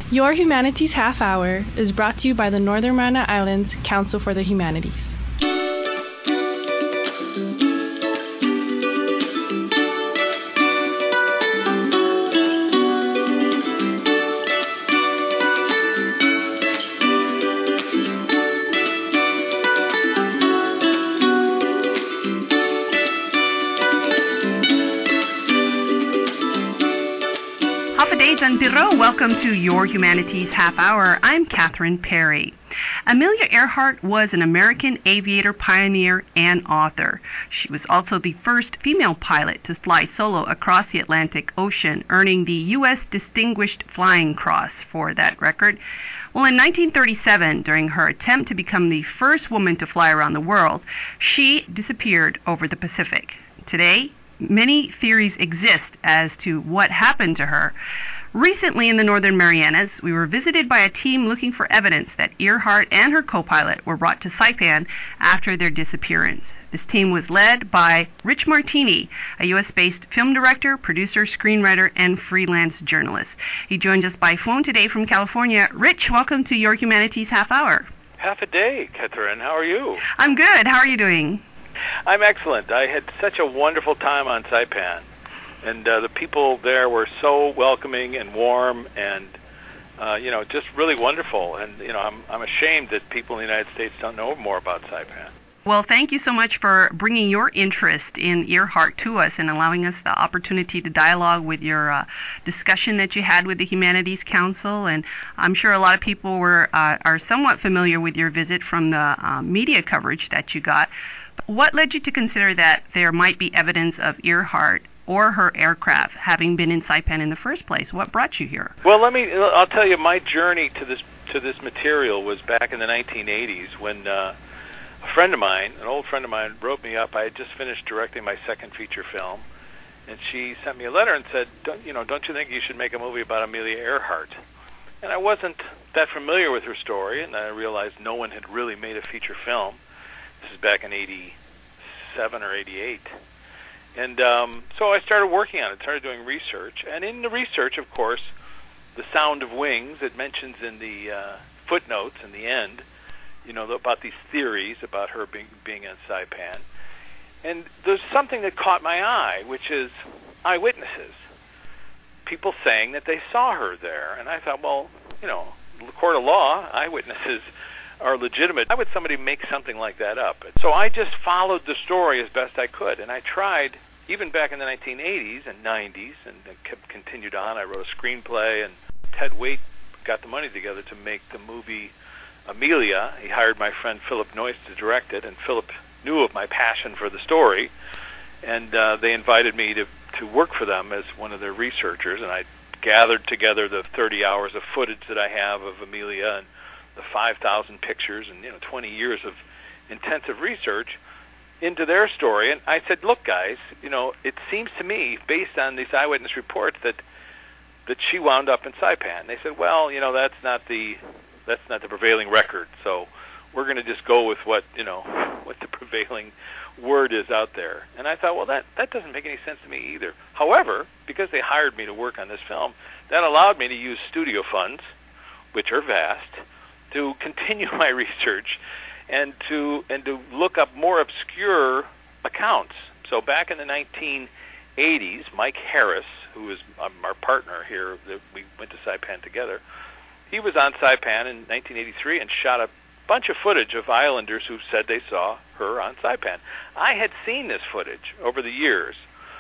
Your Humanities Half Hour is brought to you by the Northern Mariana Islands Council for the Humanities. Welcome to Your Humanities Half Hour. I'm Catherine Perry. Amelia Earhart was an American aviator, pioneer, and author. She was also the first female pilot to fly solo across the Atlantic Ocean, earning the U.S. Distinguished Flying Cross for that record. Well, in 1937, during her attempt to become the first woman to fly around the world, she disappeared over the Pacific. Today, many theories exist as to what happened to her. Recently in the Northern Marianas, we were visited by a team looking for evidence that Earhart and her co-pilot were brought to Saipan after their disappearance. This team was led by Rich Martini, a U.S.-based film director, producer, screenwriter, and freelance journalist. He joins us by phone today from California. Rich, welcome to Your Humanities Half Hour. Half a day, Catherine. How are you? I'm good. How are you doing? I'm excellent. I had such a wonderful time on Saipan. And the people there were so welcoming and warm and, just really wonderful. And, I'm ashamed that people in the United States don't know more about Saipan. Well, thank you so much for bringing your interest in Earhart to us and allowing us the opportunity to dialogue with your discussion that you had with the Humanities Council. And I'm sure a lot of people are somewhat familiar with your visit from the media coverage that you got. What led you to consider that there might be evidence of Earhart or her aircraft having been in Saipan in the first place? What brought you here? Well, I'll tell you, my journey to this material was back in the 1980s when a friend of mine, an old friend of mine, wrote me up. I had just finished directing my second feature film, and she sent me a letter and said, don't you think you should make a movie about Amelia Earhart? And I wasn't that familiar with her story, and I realized no one had really made a feature film. This is back in 87 or 88. And so I started working on it, started doing research. And in the research, of course, The Sound of Wings, it mentions in the footnotes in the end, about these theories about her being in Saipan. And there's something that caught my eye, which is eyewitnesses. People saying that they saw her there. And I thought, well, the court of law, eyewitnesses are legitimate. Why would somebody make something like that up? So I just followed the story as best I could, and I tried, even back in the 1980s and 90s, and continued on. I wrote a screenplay, and Ted Waite got the money together to make the movie Amelia. He hired my friend Philip Noyce to direct it, and Philip knew of my passion for the story, and they invited me to work for them as one of their researchers, and I gathered together the 30 hours of footage that I have of Amelia and the 5,000 pictures and 20 years of intensive research into their story. And I said, look, guys, it seems to me, based on these eyewitness reports, that she wound up in Saipan. They said, well, that's not the prevailing record. So we're going to just go with what the prevailing word is out there. And I thought, well, that doesn't make any sense to me either. However, because they hired me to work on this film, that allowed me to use studio funds, which are vast, to continue my research and to look up more obscure accounts. So back in the 1980s, Mike Harris, who was our partner here, we went to Saipan together, he was on Saipan in 1983 and shot a bunch of footage of islanders who said they saw her on Saipan. I had seen this footage over the years.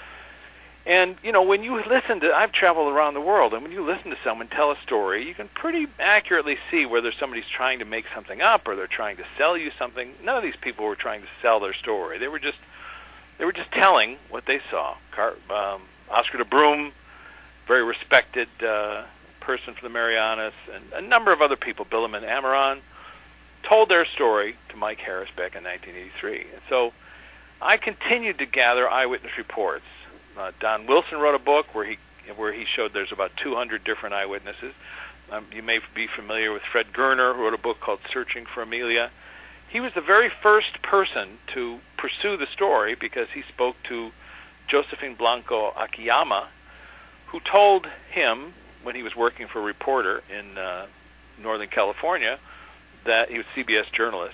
And, when you I've traveled around the world, and when you listen to someone tell a story, you can pretty accurately see whether somebody's trying to make something up or they're trying to sell you something. None of these people were trying to sell their story. They were just telling what they saw. Oscar de Broom, very respected person from the Marianas, and a number of other people, Bilam and Amaran, told their story to Mike Harris back in 1983. And so I continued to gather eyewitness reports. Don Wilson wrote a book where he showed there's about 200 different eyewitnesses. You may be familiar with Fred Gerner, who wrote a book called Searching for Amelia. He was the very first person to pursue the story because he spoke to Josephine Blanco Akiyama, who told him when he was working for a reporter in Northern California, that he was a CBS journalist,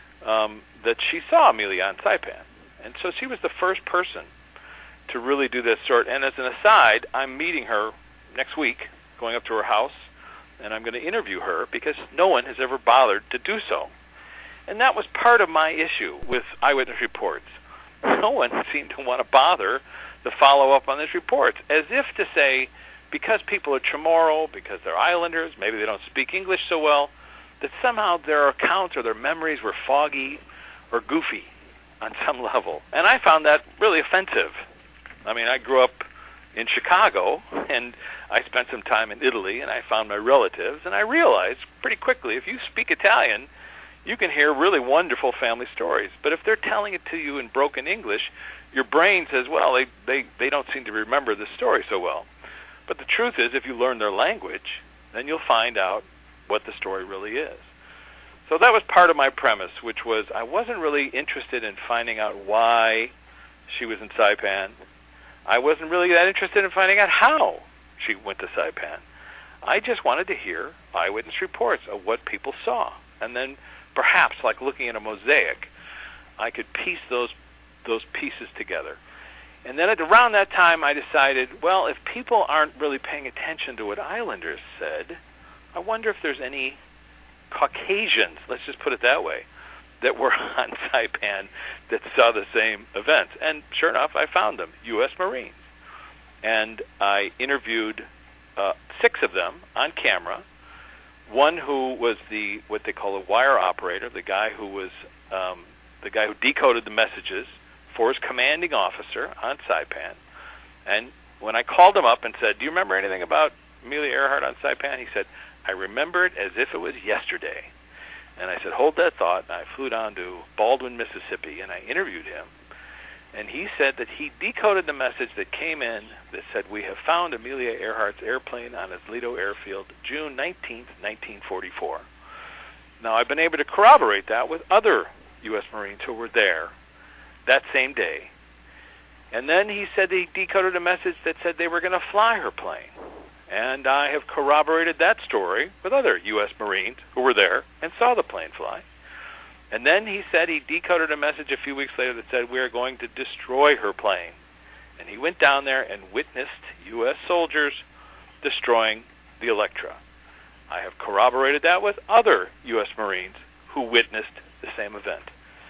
that she saw Amelia on Saipan. And so she was the first person to really do this sort. And as an aside, I'm meeting her next week, going up to her house, and I'm going to interview her because no one has ever bothered to do so. And that was part of my issue with eyewitness reports. No one seemed to want to bother to follow up on these reports, as if to say, because people are Chamorro, because they're islanders, maybe they don't speak English so well, that somehow their accounts or their memories were foggy or goofy on some level. And I found that really offensive. I mean, I grew up in Chicago, and I spent some time in Italy, and I found my relatives, and I realized pretty quickly, if you speak Italian, you can hear really wonderful family stories. But if they're telling it to you in broken English, your brain says, well, they don't seem to remember the story so well. But the truth is, if you learn their language, then you'll find out what the story really is. So that was part of my premise, which was I wasn't really interested in finding out why she was in Saipan. I wasn't really that interested in finding out how she went to Saipan. I just wanted to hear eyewitness reports of what people saw. And then perhaps, like looking at a mosaic, I could piece those pieces together. And then around that time, I decided, well, if people aren't really paying attention to what islanders said, I wonder if there's any Caucasians, let's just put it that way, that were on Saipan that saw the same events. And sure enough, I found them, U.S. Marines. And I interviewed 6 of them on camera. One who was what they call a wire operator, the guy who decoded the messages for his commanding officer on Saipan. And when I called him up and said, do you remember anything about Amelia Earhart on Saipan? He said, I remember it as if it was yesterday. And I said, hold that thought. And I flew down to Baldwin, Mississippi, and I interviewed him. And he said that he decoded the message that came in that said, we have found Amelia Earhart's airplane on Aslito Airfield, June 19th, 1944. Now, I've been able to corroborate that with other U.S. Marines who were there that same day. And then he said that he decoded a message that said they were going to fly her plane. And I have corroborated that story with other U.S. Marines who were there and saw the plane fly. And then he said he decoded a message a few weeks later that said, we are going to destroy her plane. And he went down there and witnessed U.S. soldiers destroying the Electra. I have corroborated that with other U.S. Marines who witnessed the same event.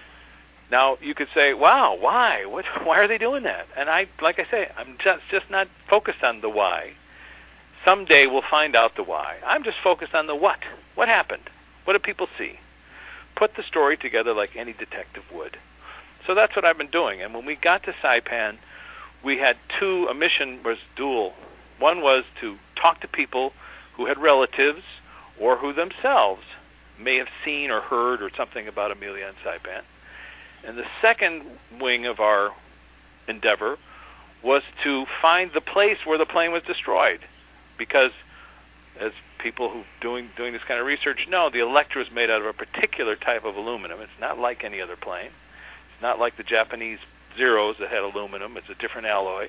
Now, you could say, wow, why? Why are they doing that? And like I say, I'm just not focused on the why. Someday we'll find out the why. I'm just focused on the what. What happened? What did people see? Put the story together like any detective would. So that's what I've been doing. And when we got to Saipan, we had a mission was dual. One was to talk to people who had relatives or who themselves may have seen or heard or something about Amelia in Saipan. And the second wing of our endeavor was to find the place where the plane was destroyed. Because, as people who doing this kind of research know, the Electra is made out of a particular type of aluminum. It's not like any other plane. It's not like the Japanese Zeros that had aluminum. It's a different alloy.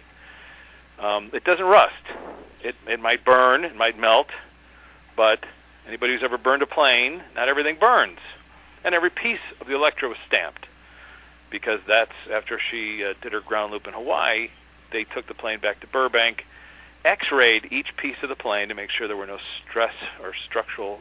It doesn't rust. It might burn, it might melt, but anybody who's ever burned a plane, not everything burns. And every piece of the Electra was stamped, because that's after she did her ground loop in Hawaii, they took the plane back to Burbank, X-rayed each piece of the plane to make sure there were no stress or structural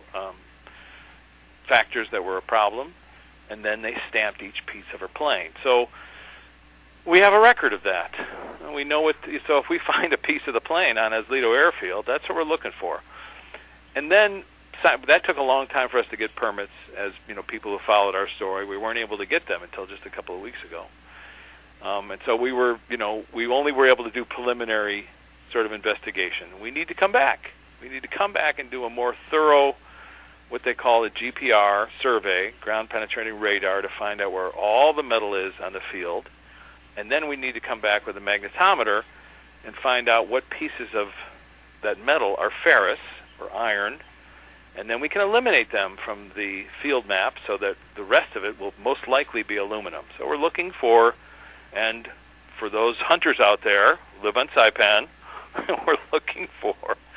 factors that were a problem, and then they stamped each piece of her plane. So we have a record of that. We know what. So if we find a piece of the plane on Aslito Airfield, that's what we're looking for. And then that took a long time for us to get permits. As you know, people who followed our story, we weren't able to get them until just a couple of weeks ago. And so we only were able to do preliminary sort of investigation. We need to come back. We need to come back and do a more thorough, what they call a GPR survey, ground penetrating radar, to find out where all the metal is on the field. And then we need to come back with a magnetometer and find out what pieces of that metal are ferrous or iron, and then we can eliminate them from the field map so that the rest of it will most likely be aluminum. So we're looking for, and for those hunters out there who live on Saipan, we're looking for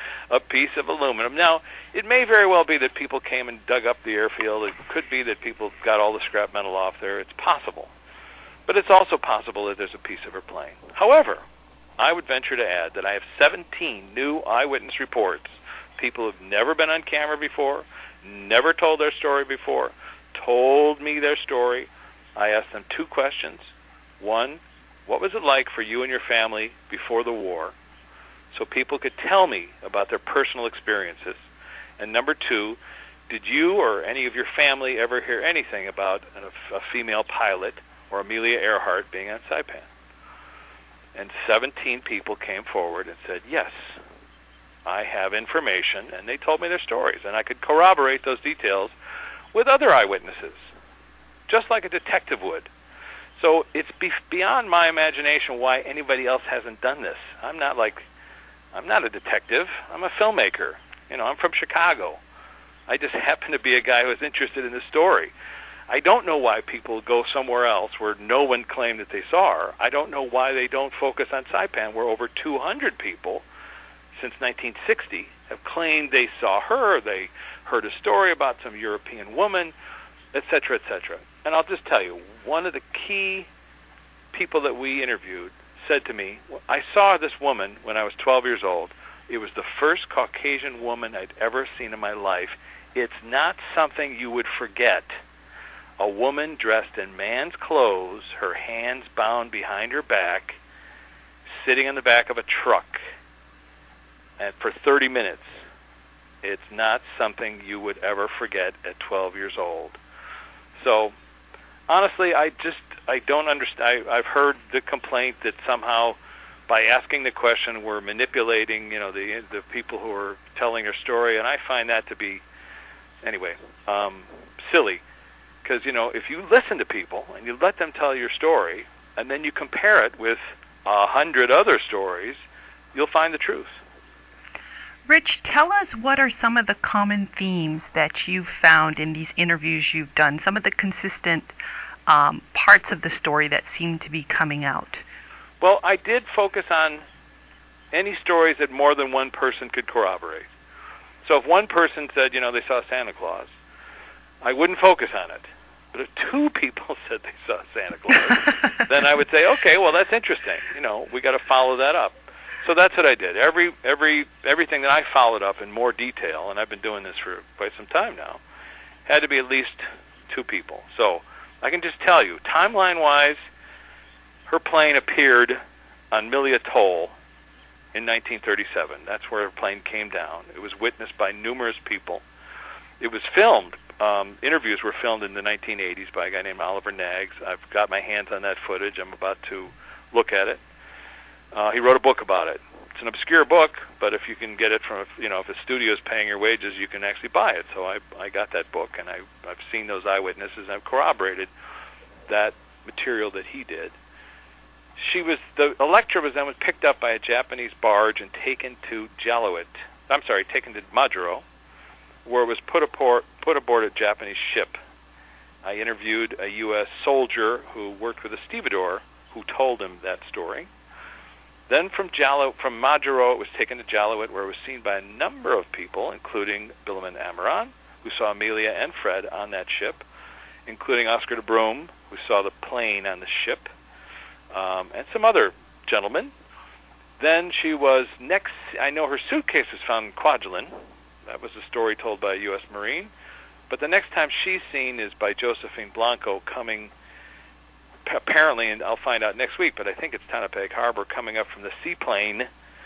a piece of aluminum. Now, it may very well be that people came and dug up the airfield. It could be that people got all the scrap metal off there. It's possible. But it's also possible that there's a piece of her plane. However, I would venture to add that I have 17 new eyewitness reports. People who've never been on camera before, never told their story before, told me their story. I asked them 2 questions. 1, what was it like for you and your family before the war? So people could tell me about their personal experiences. And number 2, did you or any of your family ever hear anything about a female pilot or Amelia Earhart being on Saipan? And 17 people came forward and said, yes, I have information, and they told me their stories, and I could corroborate those details with other eyewitnesses, just like a detective would. So it's beyond my imagination why anybody else hasn't done this. I'm not a detective. I'm a filmmaker. I'm from Chicago. I just happen to be a guy who is interested in this story. I don't know why people go somewhere else where no one claimed that they saw her. I don't know why they don't focus on Saipan, where over 200 people since 1960 have claimed they saw her, they heard a story about some European woman, etc., etc. And I'll just tell you, one of the key people that we interviewed said to me, I saw this woman when I was 12 years old. It was the first Caucasian woman I'd ever seen in my life. It's not something you would forget. A woman dressed in man's clothes, her hands bound behind her back, sitting in the back of a truck, and for 30 minutes. It's not something you would ever forget at 12 years old. So, honestly, I don't understand. I've heard the complaint that somehow by asking the question we're manipulating, the people who are telling their story, and I find that to be, anyway, silly. Because, if you listen to people and you let them tell your story, and then you compare it with 100 other stories, you'll find the truth. Rich, tell us what are some of the common themes that you've found in these interviews you've done, some of the consistent parts of the story that seem to be coming out. Well, I did focus on any stories that more than one person could corroborate. So if one person said, they saw Santa Claus, I wouldn't focus on it. But if 2 people said they saw Santa Claus, then I would say, okay, well, that's interesting. We got to follow that up. So that's what I did. Everything that I followed up in more detail, and I've been doing this for quite some time now, had to be at least 2 people. So I can just tell you, timeline-wise, her plane appeared on Mille Atoll in 1937. That's where her plane came down. It was witnessed by numerous people. It was filmed. Interviews were filmed in the 1980s by a guy named Oliver Naggs. I've got my hands on that footage. I'm about to look at it. He wrote a book about it. It's an obscure book, but if you can get it from, if a studio is paying your wages, you can actually buy it. So I got that book, and I've seen those eyewitnesses, and I've corroborated that material that he did. The Electra was then picked up by a Japanese barge and taken to Majuro, where it was put aboard a Japanese ship. I interviewed a U.S. soldier who worked with a stevedore who told him that story. Then from Majuro, it was taken to Jaluit, where it was seen by a number of people, including Billaman Amaran, who saw Amelia and Fred on that ship, including Oscar de Broom, who saw the plane on the ship, and some other gentlemen. Then she was I know her suitcase was found in Kwajalein. That was a story told by a U.S. Marine. But the next time she's seen is by Josephine Blanco coming, apparently, and I'll find out next week, but I think it's Tanapeg Harbor, coming up from the seaplane,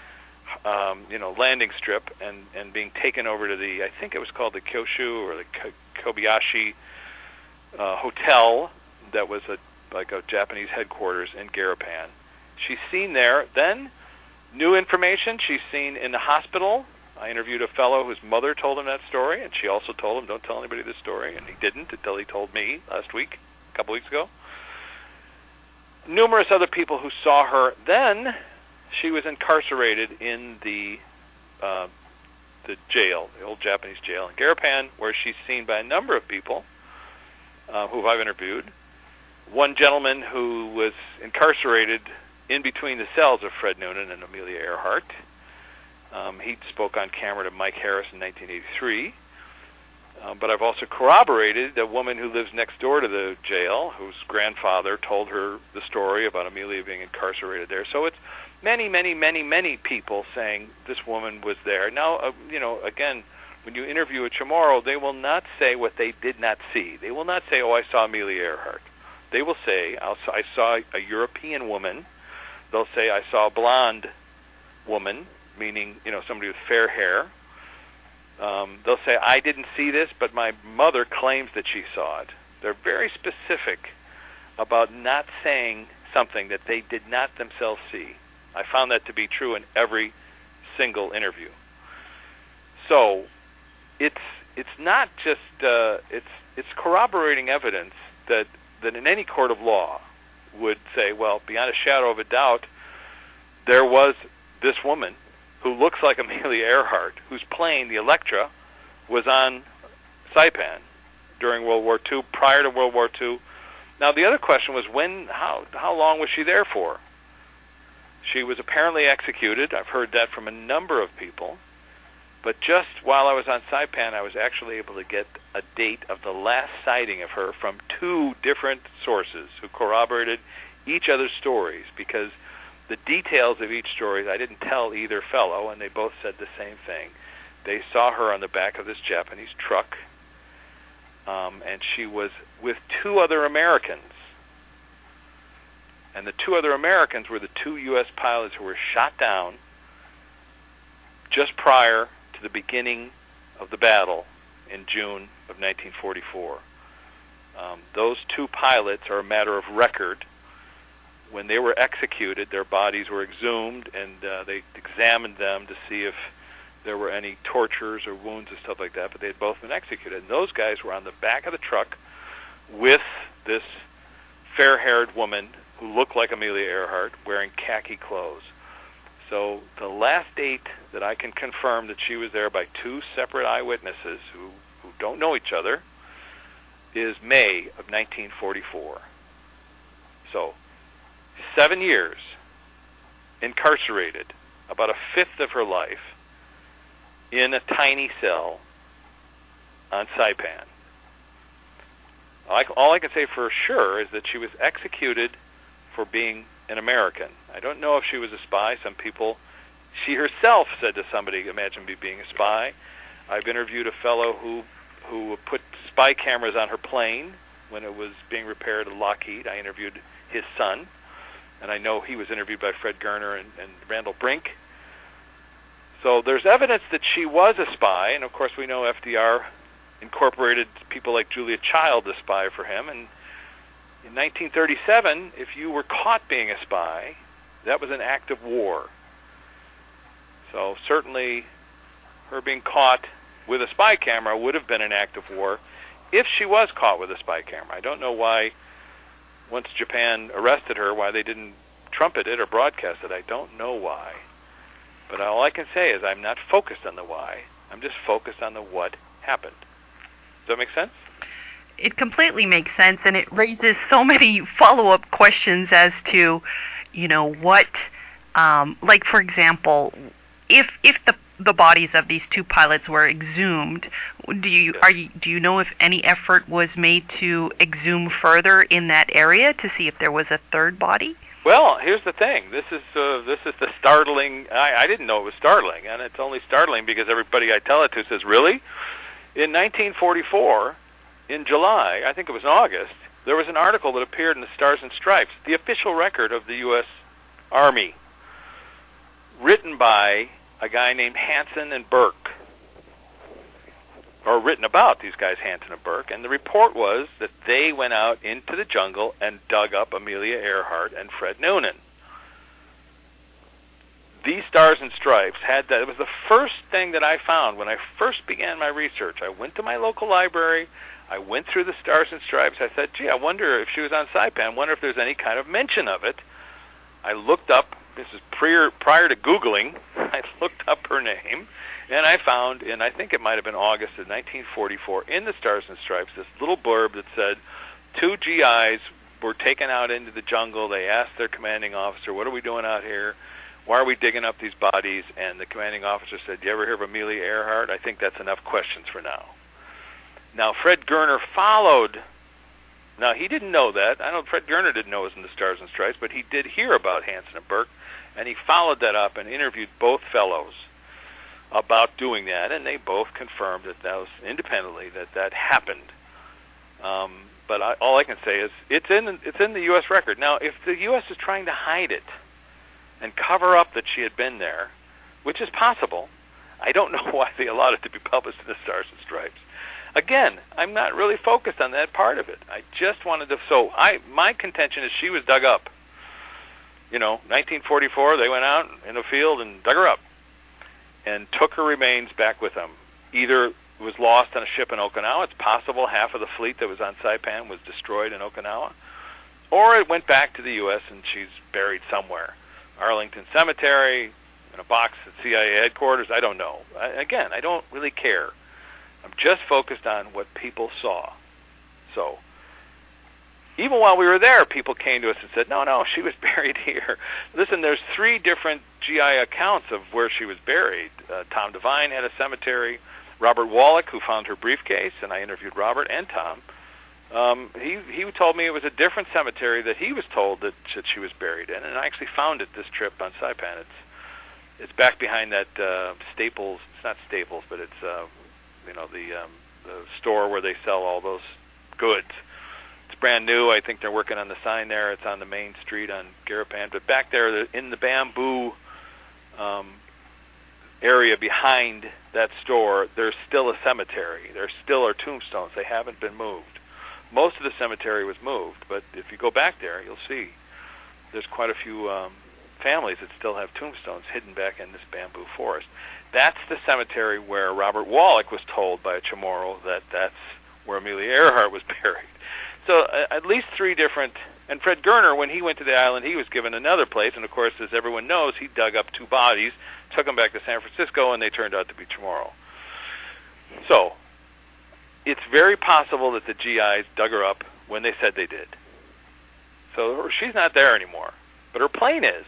landing strip, and being taken over to I think it was called the Kyushu or the Kobayashi hotel that was like a Japanese headquarters in Garapan. She's seen there. Then, new information, she's seen in the hospital. I interviewed a fellow whose mother told him that story, and she also told him, don't tell anybody this story, and he didn't until he told me last week, a couple weeks ago. Numerous other people who saw her. Then she was incarcerated in the jail, the old Japanese jail in Garapan, where she's seen by a number of people who I've interviewed. One gentleman who was incarcerated in between the cells of Fred Noonan and Amelia Earhart. He spoke on camera to Mike Harris in 1983. But I've also corroborated a woman who lives next door to the jail, whose grandfather told her the story about Amelia being incarcerated there. So it's many, many, many, many people saying this woman was there. Now, again, when you interview a Chamorro, they will not say what they did not see. They will not say, oh, I saw Amelia Earhart. They will say, I saw a European woman. They'll say, I saw a blonde woman, meaning, somebody with fair hair. They'll say, I didn't see this, but my mother claims that she saw it. They're very specific about not saying something that they did not themselves see. I found that to be true in every single interview. So it's not just it's corroborating evidence that in any court of law would say, well, beyond a shadow of a doubt, there was this woman who looks like Amelia Earhart, whose plane, the Electra, was on Saipan during World War II, prior to World War II. Now, the other question was how long was she there for? She was apparently executed. I've heard that from a number of people. But just while I was on Saipan, I was actually able to get a date of the last sighting of her from two different sources who corroborated each other's stories, because the details of each story, I didn't tell either fellow, and they both said the same thing. They saw her on the back of this Japanese truck, and she was with two other Americans. And the two other Americans were the two U.S. pilots who were shot down just prior to the beginning of the battle in June of 1944. Those two pilots are a matter of record. When they were executed, their bodies were exhumed, and they examined them to see if there were any tortures or wounds and stuff like that, but they had both been executed. And those guys were on the back of the truck with this fair-haired woman who looked like Amelia Earhart, wearing khaki clothes. So the last date that I can confirm that she was there by two separate eyewitnesses who don't know each other is May of 1944. So 7 years incarcerated, about a fifth of her life, in a tiny cell on Saipan. All I can say for sure is that she was executed for being an American. I don't know if she was a spy. Some people, she herself said to somebody, imagine me being a spy. I've interviewed a fellow who put spy cameras on her plane when it was being repaired at Lockheed. I interviewed his son, and I know he was interviewed by Fred Gerner and Randall Brink. So there's evidence that she was a spy, and of course we know FDR incorporated people like Julia Child to spy for him, and in 1937, if you were caught being a spy, that was an act of war. So certainly her being caught with a spy camera would have been an act of war if she was caught with a spy camera. I don't know why, once Japan arrested her, why they didn't trumpet it or broadcast it. I don't know why. But all I can say is I'm not focused on the why. I'm just focused on the what happened. Does that make sense? It completely makes sense, and it raises so many follow-up questions as to, what, like for example, if the bodies of these two pilots were exhumed, do you know if any effort was made to exhume further in that area to see if there was a third body? Well, here's the thing. This is the startling. I didn't know it was startling, and it's only startling because everybody I tell it to says, "Really?" In 1944. In July, I think it was in August, there was an article that appeared in the Stars and Stripes, the official record of the U.S. Army, written by a guy named Hansen and Burke, or written about these guys, Hansen and Burke, and the report was that they went out into the jungle and dug up Amelia Earhart and Fred Noonan. These Stars and Stripes had that. It was the first thing that I found when I first began my research. I went to my local library. I went through the Stars and Stripes. I said, gee, I wonder if she was on Saipan. I wonder if there's any kind of mention of it. I looked up, this is prior to Googling, I looked up her name, and I found, and I think it might have been August of 1944, in the Stars and Stripes, this little blurb that said, 2 GIs were taken out into the jungle. They asked their commanding officer, what are we doing out here? why are we digging up these bodies? And the commanding officer said, you ever hear of Amelia Earhart? I think that's enough questions for now. Now, Fred Gerner followed. Now, he didn't know that. I know Fred Gerner didn't know it was in the Stars and Stripes, but he did hear about Hansen and Burke, and he followed that up and interviewed both fellows about doing that, and they both confirmed that was independently that happened. But all I can say is it's in the U.S. record. Now, if the U.S. is trying to hide it and cover up that she had been there, which is possible, I don't know why they allowed it to be published in the Stars and Stripes. Again, I'm not really focused on that part of it. I just wanted to. So my contention is she was dug up. 1944, they went out in the field and dug her up and took her remains back with them. Either it was lost on a ship in Okinawa. It's possible half of the fleet that was on Saipan was destroyed in Okinawa. Or it went back to the U.S. and she's buried somewhere. Arlington Cemetery, in a box at CIA headquarters, I don't know. Again, I don't really care. I'm just focused on what people saw. So, even while we were there, people came to us and said, no, she was buried here. Listen, there's 3 different GI accounts of where she was buried. Tom Devine had a cemetery. Robert Wallach, who found her briefcase, and I interviewed Robert and Tom, he told me it was a different cemetery that he was told that she was buried in, and I actually found it this trip on Saipan. It's back behind that Staples. It's not Staples, but it's the store where they sell all those goods. It's brand new. I think they're working on the sign there. It's on the main street on Garapan. But back there in the bamboo area behind that store, there's still a cemetery. There still are tombstones. They haven't been moved. Most of the cemetery was moved, but if you go back there, you'll see there's quite a few families that still have tombstones hidden back in this bamboo forest. That's the cemetery where Robert Wallach was told by a Chamorro that that's where Amelia Earhart was buried. So at least 3 different, and Fred Gerner, when he went to the island, he was given another place, and of course, as everyone knows, he dug up 2 bodies, took them back to San Francisco, and they turned out to be Chamorro. So, it's very possible that the GIs dug her up when they said they did. So she's not there anymore, but her plane is.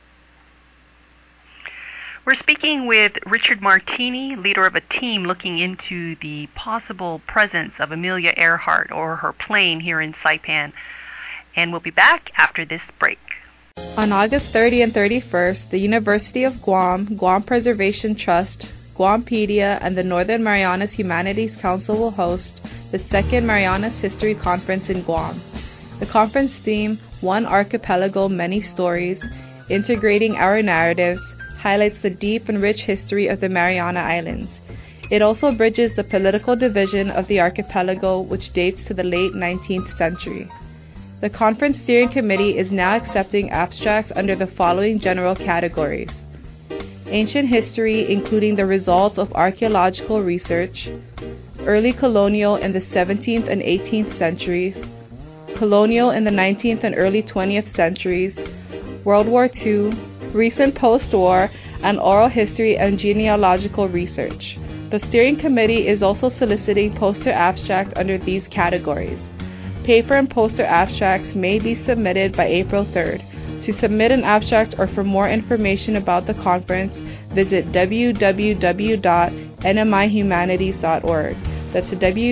We're speaking with Richard Martini, leader of a team looking into the possible presence of Amelia Earhart or her plane here in Saipan. And we'll be back after this break. On August 30 and 31st, the University of Guam, Guam Preservation Trust, Guampedia, and the Northern Marianas Humanities Council will host the 2nd Marianas History Conference in Guam. The conference theme, One Archipelago, Many Stories, Integrating Our Narratives, highlights the deep and rich history of the Mariana Islands. It also bridges the political division of the archipelago, which dates to the late 19th century. The conference steering committee is now accepting abstracts under the following general categories: ancient history, including the results of archaeological research; early colonial in the 17th and 18th centuries; colonial in the 19th and early 20th centuries; World War II; recent post-war, and oral history and genealogical research. The steering committee is also soliciting poster abstracts under these categories. Paper and poster abstracts may be submitted by April 3rd. To submit an abstract or for more information about the conference, visit www.nmihumanities.org. That's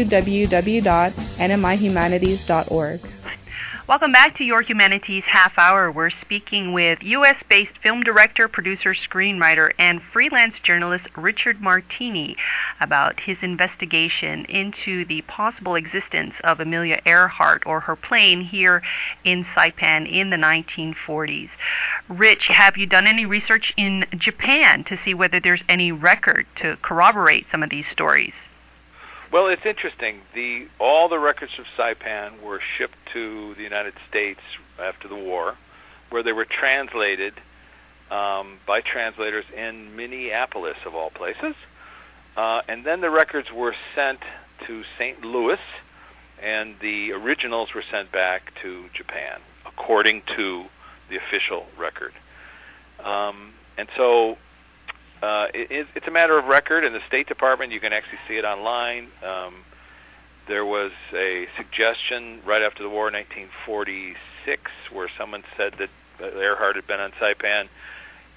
www.nmihumanities.org. Welcome back to Your Humanities Half Hour. We're speaking with U.S.-based film director, producer, screenwriter, and freelance journalist Richard Martini about his investigation into the possible existence of Amelia Earhart or her plane here in Saipan in the 1940s. Rich, have you done any research in Japan to see whether there's any record to corroborate some of these stories? Well, it's interesting. All the records of Saipan were shipped to the United States after the war, where they were translated by translators in Minneapolis, of all places. And then the records were sent to St. Louis, and the originals were sent back to Japan, according to the official record. And so it's a matter of record. In the State Department, you can actually see it online. There was a suggestion right after the war in 1946 where someone said that Earhart had been on Saipan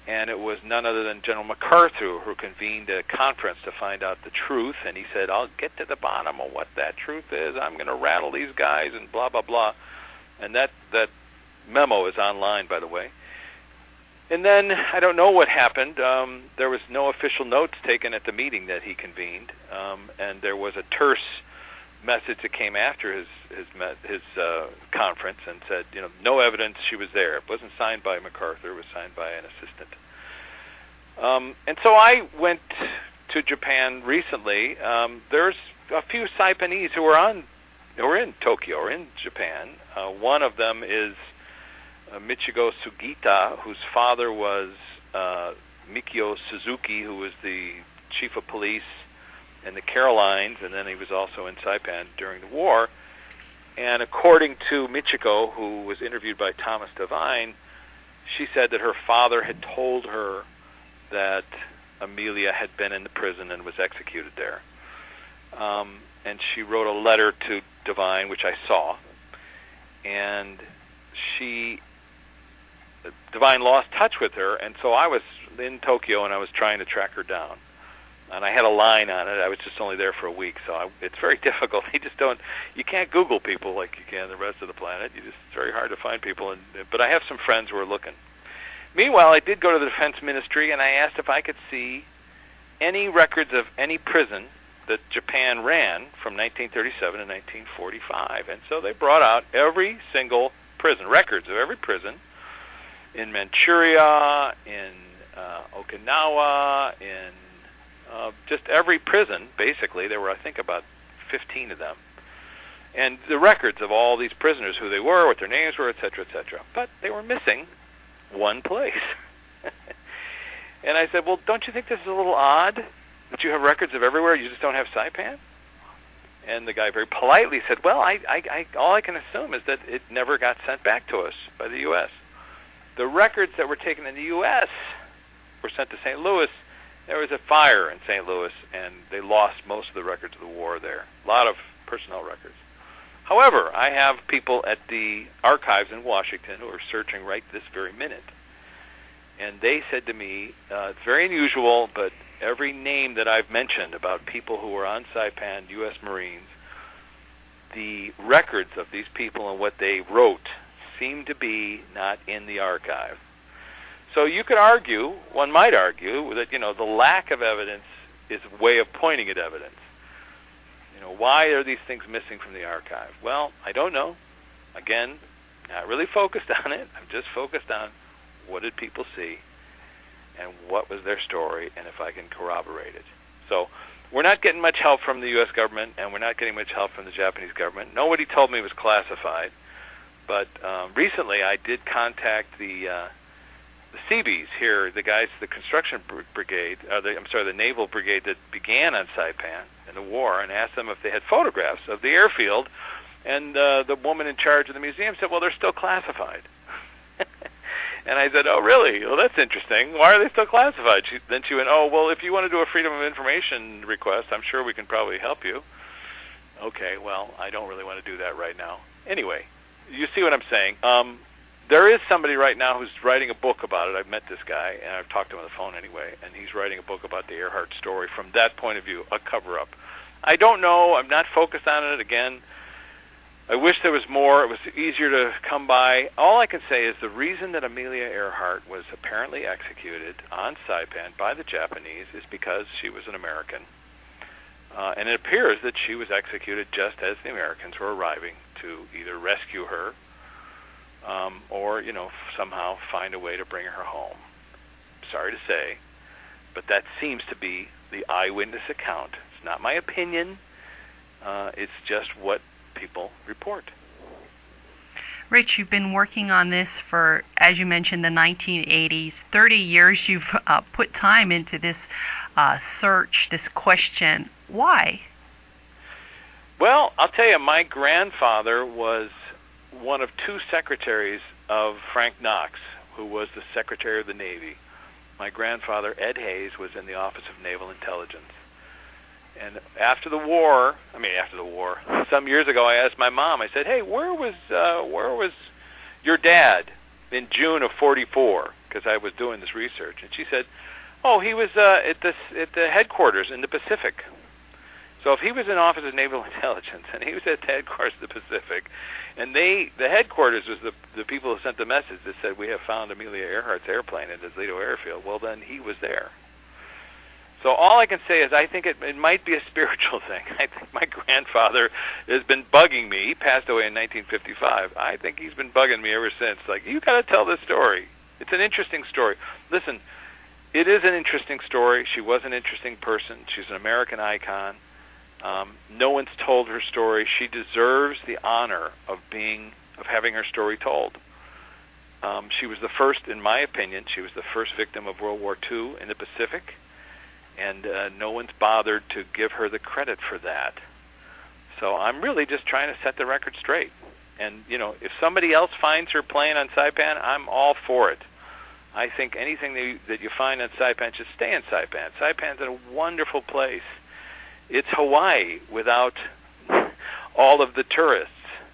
and it was none other than General MacArthur who convened a conference to find out the truth, and he said, I'll get to the bottom of what that truth is. I'm going to rattle these guys and blah, blah, blah. And that memo is online, by the way. And then I don't know what happened. There was no official notes taken at the meeting that he convened, and there was a terse message that came after his conference and said, no evidence she was there. It wasn't signed by MacArthur. It was signed by an assistant. And so I went to Japan recently. There's a few Saipanese who are in Tokyo or in Japan. One of them is Michigo Sugita, whose father was Mikio Suzuki, who was the chief of police in the Carolines, and then he was also in Saipan during the war. And according to Michiko, who was interviewed by Thomas Devine, she said that her father had told her that Amelia had been in the prison and was executed there. And she wrote a letter to Devine, which I saw, and Devine lost touch with her, and so I was in Tokyo and I was trying to track her down. And I had a line on it. I was just only there for a week, so it's very difficult. You can't Google people like you can the rest of the planet. It's very hard to find people. But I have some friends who are looking. Meanwhile, I did go to the Defense Ministry, and I asked if I could see any records of any prison that Japan ran from 1937 to 1945. And so they brought out every single prison, records of every prison in Manchuria, in Okinawa, in just every prison, basically. There were, I think, about 15 of them. And the records of all these prisoners, who they were, what their names were, et cetera, et cetera. But they were missing one place. And I said, well, don't you think this is a little odd that you have records of everywhere, you just don't have Saipan? And the guy very politely said, well, all I can assume is that it never got sent back to us by the U.S. The records that were taken in the U.S. were sent to St. Louis. There was a fire in St. Louis, and they lost most of the records of the war there. A lot of personnel records. However, I have people at the archives in Washington who are searching right this very minute. And they said to me, it's very unusual, but every name that I've mentioned about people who were on Saipan, U.S. Marines, the records of these people and what they wrote seem to be not in the archive. So you could argue, one might argue, that the lack of evidence is a way of pointing at evidence. Why are these things missing from the archive? Well, I don't know. Again, not really focused on it. I'm just focused on what did people see and what was their story, and if I can corroborate it. So we're not getting much help from the U.S. government, and we're not getting much help from the Japanese government. Nobody told me it was classified. But recently I did contact the Seabees here, the guys, the construction brigade, the naval brigade that began on Saipan in the war, and asked them if they had photographs of the airfield. And the woman in charge of the museum said, well, they're still classified. And I said, oh, really? Well, that's interesting. Why are they still classified? Then she went, oh, well, if you want to do a Freedom of Information request, I'm sure we can probably help you. Okay, well, I don't really want to do that right now. Anyway, you see what I'm saying. There is somebody right now who's writing a book about it. I've met this guy, and I've talked to him on the phone anyway, and he's writing a book about the Earhart story from that point of view, a cover-up. I don't know. I'm not focused on it. Again, I wish there was more. It was easier to come by. All I can say is the reason that Amelia Earhart was apparently executed on Saipan by the Japanese is because she was an American. And it appears that she was executed just as the Americans were arriving to either rescue her or, somehow find a way to bring her home. Sorry to say, but that seems to be the eyewitness account. It's not my opinion. It's just what people report. Rich, you've been working on this for, as you mentioned, the 1980s. 30 years you've put time into this search, this question. Why? Well, I'll tell you, my grandfather was one of two secretaries of Frank Knox, who was the Secretary of the Navy. My grandfather, Ed Hayes, was in the Office of Naval Intelligence. And after the war, some years ago, I asked my mom, I said, hey, where was your dad in June of 44? because I was doing this research, and she said, "Oh, he was at the headquarters in the Pacific." So if he was in Office of Naval Intelligence and he was at the headquarters of the Pacific, and the headquarters was the people who sent the message that said, "We have found Amelia Earhart's airplane at the Toledo Airfield," well, then he was there. So all I can say is I think it might be a spiritual thing. I think my grandfather has been bugging me. He passed away in 1955. I think he's been bugging me ever since. Like, you got to tell this story. It's an interesting story. Listen, it is an interesting story. She was an interesting person. She's an American icon. No one's told her story. She deserves the honor of having her story told. She was the first, in my opinion, she was the first victim of World War II in the Pacific, and no one's bothered to give her the credit for that. So I'm really just trying to set the record straight. And, if somebody else finds her plane on Saipan, I'm all for it. I think anything that you find on Saipan should stay in Saipan. Saipan's a wonderful place. It's Hawaii without all of the tourists.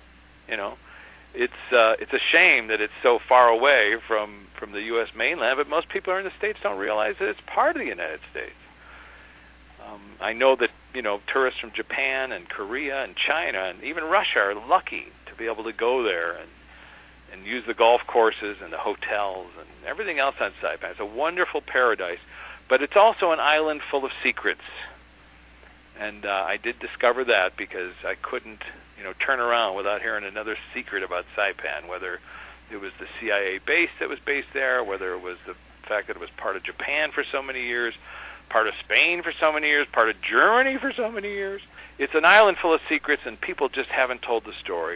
It's a shame that it's so far away from the U.S. mainland, but most people in the States don't realize that it's part of the United States. I know that tourists from Japan and Korea and China and even Russia are lucky to be able to go there and use the golf courses and the hotels and everything else on Saipan. It's a wonderful paradise, but it's also an island full of secrets. And I did discover that because I couldn't, turn around without hearing another secret about Saipan, whether it was the CIA base that was based there, whether it was the fact that it was part of Japan for so many years, part of Spain for so many years, part of Germany for so many years. It's an island full of secrets, and people just haven't told the story.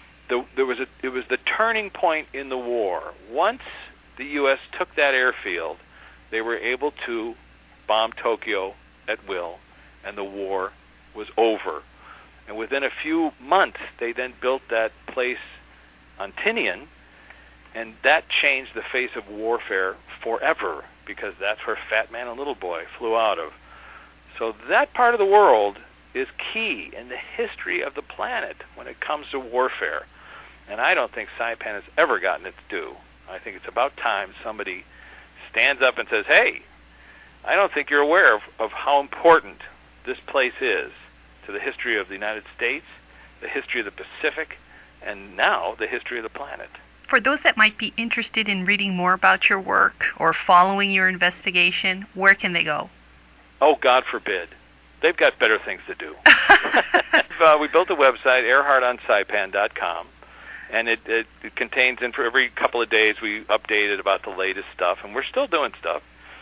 It was the turning point in the war. Once the U.S. took that airfield, they were able to bomb Tokyo at will, and the war was over. And within a few months, they then built that place on Tinian, and that changed the face of warfare forever, because that's where Fat Man and Little Boy flew out of. So that part of the world is key in the history of the planet when it comes to warfare. And I don't think Saipan has ever gotten its due. I think it's about time somebody stands up and says, "Hey, I don't think you're aware of how important this place is to the history of the United States, the history of the Pacific, and now the history of the planet." For those that might be interested in reading more about your work or following your investigation, where can they go? Oh, God forbid. They've got better things to do. We built a website, earhartonsaipan.com, and it contains, and for every couple of days we update it about the latest stuff, and we're still doing stuff.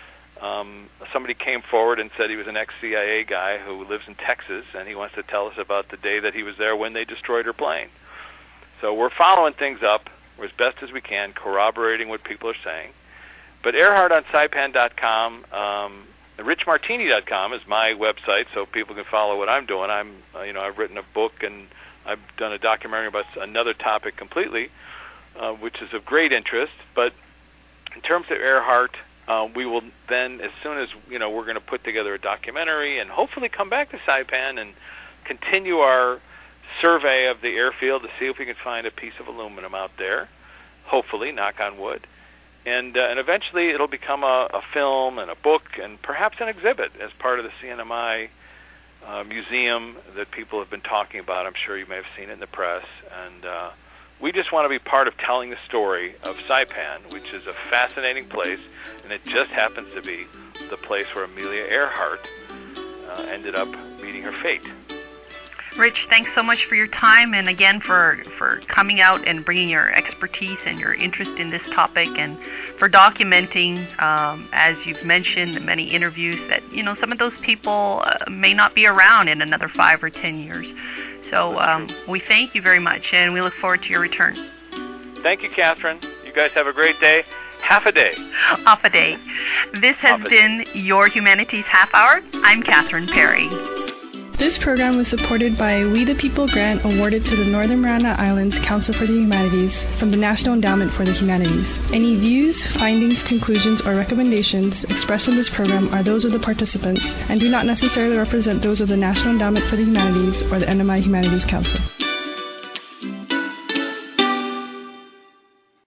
Somebody came forward and said he was an ex-CIA guy who lives in Texas, and he wants to tell us about the day that he was there when they destroyed her plane. So we're following things up as best as we can, corroborating what people are saying. But earhartonsaipan.com, richmartini.com is my website, so people can follow what I'm doing. I've written a book, and I've done a documentary about another topic completely, which is of great interest. But in terms of Earhart, we will then, as soon as we're going to put together a documentary and hopefully come back to Saipan and continue our survey of the airfield to see if we can find a piece of aluminum out there. Hopefully, knock on wood, and eventually it'll become a film and a book and perhaps an exhibit as part of the CNMI museum that people have been talking about. I'm sure you may have seen it in the press, and we just want to be part of telling the story of Saipan, which is a fascinating place, and it just happens to be the place where Amelia Earhart ended up meeting her fate. Rich, thanks so much for your time, and again for coming out and bringing your expertise and your interest in this topic, and for documenting, as you've mentioned in many interviews, that some of those people may not be around in another 5 or 10 years. So we thank you very much, and we look forward to your return. Thank you, Catherine. You guys have a great day. Half a day. Off a day. This has been your Humanities Half Hour. I'm Catherine Perry. This program was supported by We the People grant awarded to the Northern Mariana Islands Council for the Humanities from the National Endowment for the Humanities. Any views, findings, conclusions, or recommendations expressed in this program are those of the participants and do not necessarily represent those of the National Endowment for the Humanities or the NMI Humanities Council.